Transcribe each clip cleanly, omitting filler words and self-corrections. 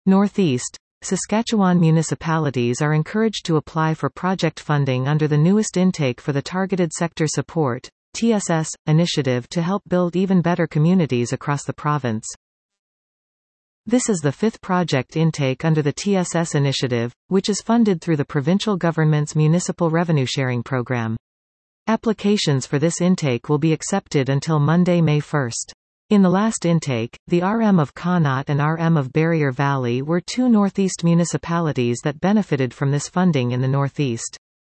Northeast. Saskatchewan municipalities are encouraged to apply for project funding under the newest intake for the Targeted Sector Support (TSS) initiative to help build even better communities across the province. This is the fifth project intake under the TSS initiative, which is funded through the provincial government's Municipal Revenue Sharing Program. Applications for this intake will be accepted until Monday, May 1. In the last intake, the RM of Connaught and RM of Barrier Valley were two Northeast municipalities that benefited from this funding in the Northeast.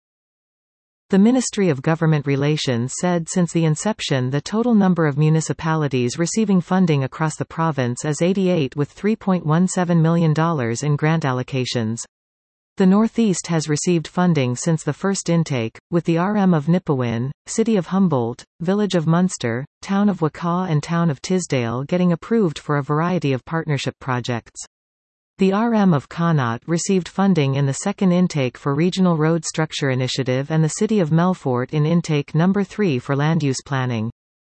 The Ministry of Government Relations said since the inception the total number of municipalities receiving funding across the province is 88 with $3.17 million in grant allocations. The Northeast has received funding since the first intake, with the RM of Nipawin, City of Humboldt, Village of Munster, Town of Wakaw and Town of Tisdale getting approved for a variety of partnership projects. The RM of Connaught received funding in the second intake for Regional Road Structure Initiative and the City of Melfort in intake number 3 for land use planning.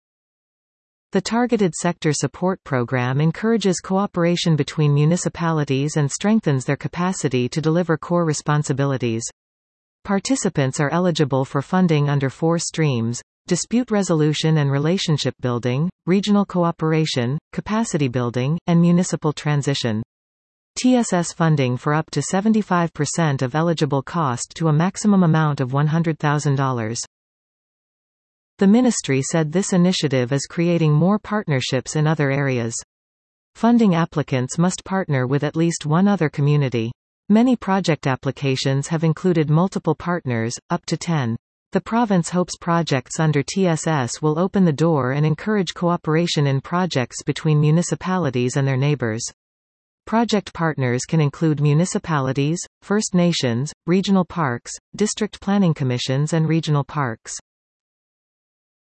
The Targeted Sector Support Program encourages cooperation between municipalities and strengthens their capacity to deliver core responsibilities. Participants are eligible for funding under 4 streams: dispute resolution and relationship building, regional cooperation, capacity building, and municipal transition. TSS funding for up to 75% of eligible cost to a maximum amount of $100,000. The ministry said this initiative is creating more partnerships in other areas. Funding applicants must partner with at least one other community. Many project applications have included multiple partners, up to 10. The province hopes projects under TSS will open the door and encourage cooperation in projects between municipalities and their neighbors. Project partners can include municipalities, First Nations, regional parks, district planning commissions and regional parks.